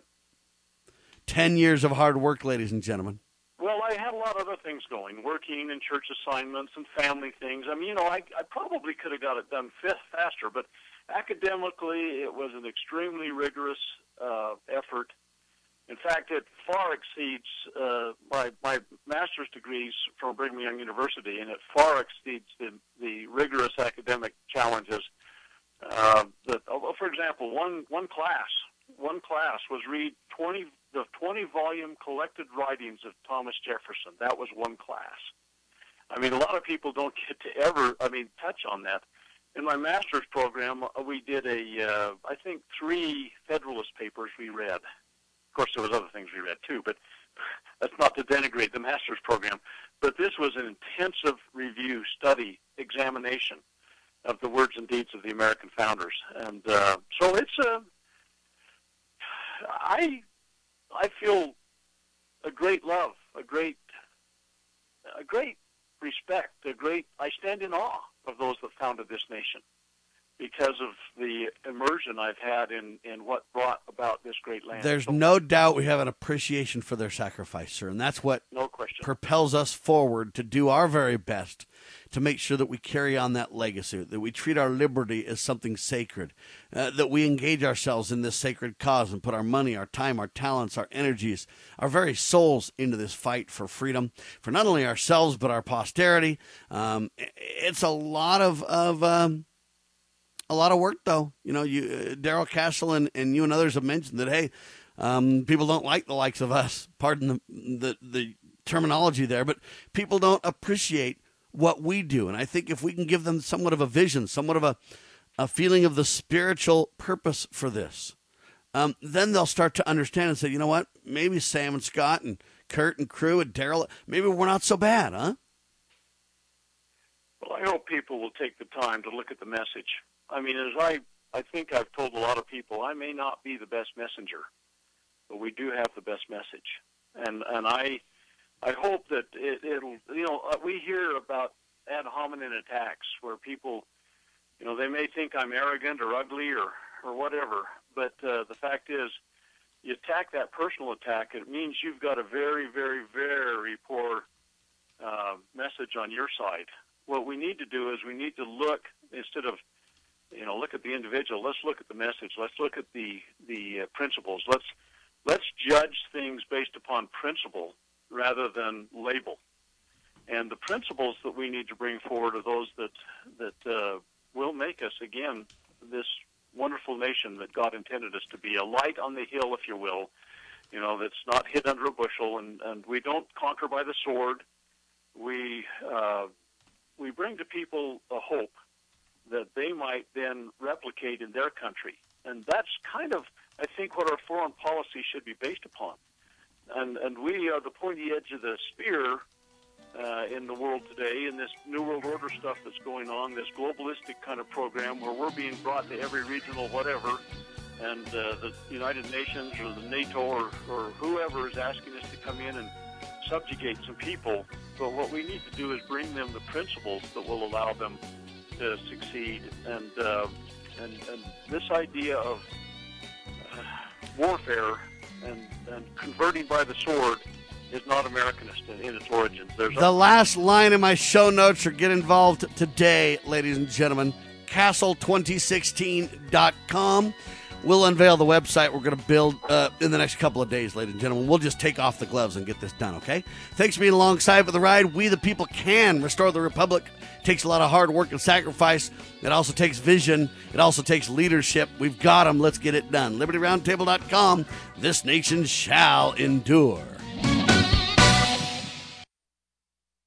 Ten years of hard work, ladies and gentlemen. Well, I had a lot of other things going, working in church assignments and family things. I mean, you know, I, I probably could have got it done faster, but academically, it was an extremely rigorous uh, effort. In fact, it far exceeds uh, my, my master's degrees from Brigham Young University, and it far exceeds the, the rigorous academic challenges. Uh, that, for example, one, one class, one class was read twenty the twenty-volume collected writings of Thomas Jefferson. That was one class. I mean, a lot of people don't get to ever, I mean, touch on that. In my master's program, we did a, uh, I think, three Federalist papers we read. Of course, there was other things we read, too, but that's not to denigrate the master's program. But this was an intensive review, study, examination of the words and deeds of the American founders. And uh, so it's a, I, I feel a great love, a great, a great respect, a great, I stand in awe of those that founded this nation because of the immersion I've had in, in what brought about this great land. There's so, no doubt we have an appreciation for their sacrifice, sir, and that's what no question. propels us forward to do our very best to make sure that we carry on that legacy, that we treat our liberty as something sacred, uh, that we engage ourselves in this sacred cause and put our money, our time, our talents, our energies, our very souls into this fight for freedom, for not only ourselves but our posterity. Um, it's a lot of, of um, a lot of work, though. You know, you uh, Darrell Castle and, and you and others have mentioned that, hey, Um, people don't like the likes of us, pardon the, the, the terminology there, but people don't appreciate what we do. And I think if we can give them somewhat of a vision, somewhat of a, a feeling of the spiritual purpose for this, um, then they'll start to understand and say, you know what, maybe Sam and Scott and Kurt and crew and Daryl, maybe we're not so bad, huh? Well, I hope people will take the time to look at the message. I mean, as I, I think I've told a lot of people, I may not be the best messenger, but we do have the best message. And and I I hope that it, it'll, you know, we hear about ad hominem attacks where people, you know, they may think I'm arrogant or ugly or, or whatever, but uh, the fact is, you attack that personal attack, it means you've got a very, very, very poor uh, message on your side. What we need to do is we need to look, instead of, you know, look at the individual, let's look at the message, let's look at the, the uh, principles, let's, let's judge things based upon principle rather than label. And the principles that we need to bring forward are those that, that uh, will make us, again, this wonderful nation that God intended us to be, a light on the hill, if you will, you know, that's not hid under a bushel, and, and we don't conquer by the sword. We, uh, we bring to people a hope that they might then replicate in their country. And that's kind of, I think, what our foreign policy should be based upon. And, and we are the pointy edge of the spear uh, in the world today, in this New World Order stuff that's going on, this globalistic kind of program where we're being brought to every regional whatever, and uh, the United Nations or the NATO or, or whoever is asking us to come in and subjugate some people. But what we need to do is bring them the principles that will allow them to succeed. And uh, and, and this idea of uh, warfare and, and converting by the sword is not Americanist in, in its origins. There's the a- last line in my show notes, or get involved today, ladies and gentlemen, castle twenty sixteen dot com. We'll unveil the website we're going to build uh, in the next couple of days, ladies and gentlemen. We'll just take off the gloves and get this done, okay? Thanks for being alongside for the ride. We the people can restore the republic. It takes a lot of hard work and sacrifice. It also takes vision. It also takes leadership. We've got them. Let's get it done. Liberty Roundtable dot com. This nation shall endure.